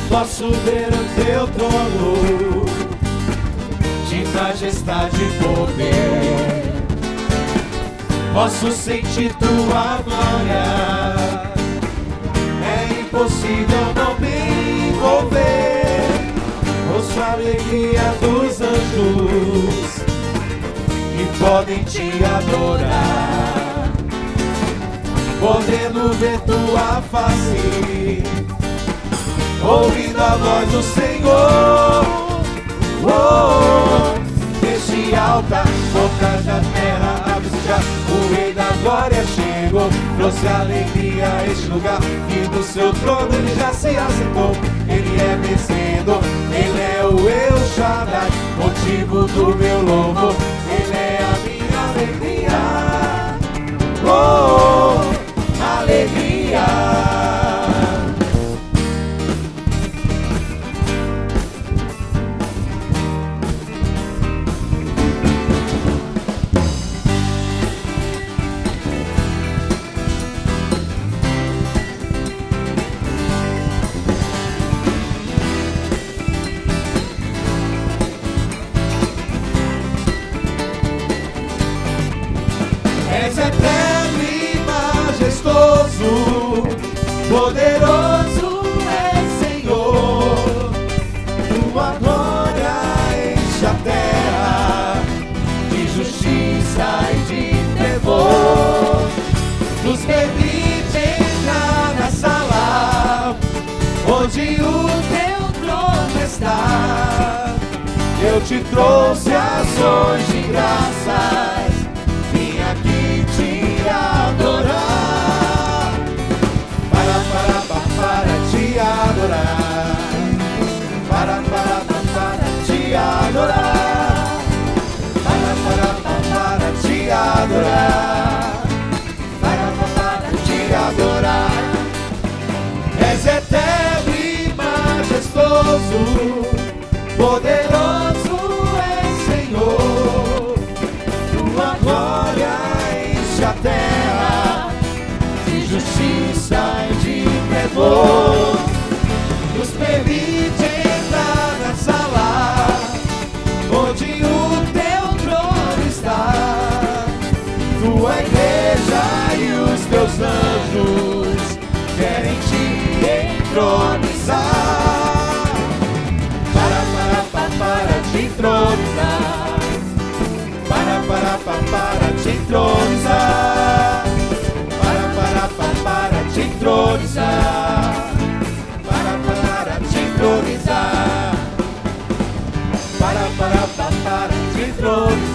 Posso ver o teu trono de majestade e poder. Posso sentir tua glória. É impossível não me envolver. Ouço a alegria dos anjos que podem te adorar, podendo ver tua face, ouvindo a voz do Senhor. Desde alta, bocas da terra, já o Rei da Glória chegou. Trouxe alegria a este lugar, e do seu trono ele já se assentou. Ele é vencedor, ele é o El Shaddai, motivo do meu louvor. Ele é a minha alegria, alegria. És eterno e majestoso, poderoso é Senhor. Tua glória enche a terra de justiça e de temor. Nos permite entrar na sala onde o teu trono está. Eu te trouxe ações de graças, vim aqui te adorar, para te adorar, para te adorar, para te adorar, para te adorar. És eterno e majestoso, poderoso é Senhor. Tua glória enche a terra de justiça e de temor. Nos permite entrar na sala onde o teu trono está. Tua igreja e os teus anjos querem te entronizar, para te entronizar, para te entronizar, para te entronizar, para te entronizar, para te entronizar.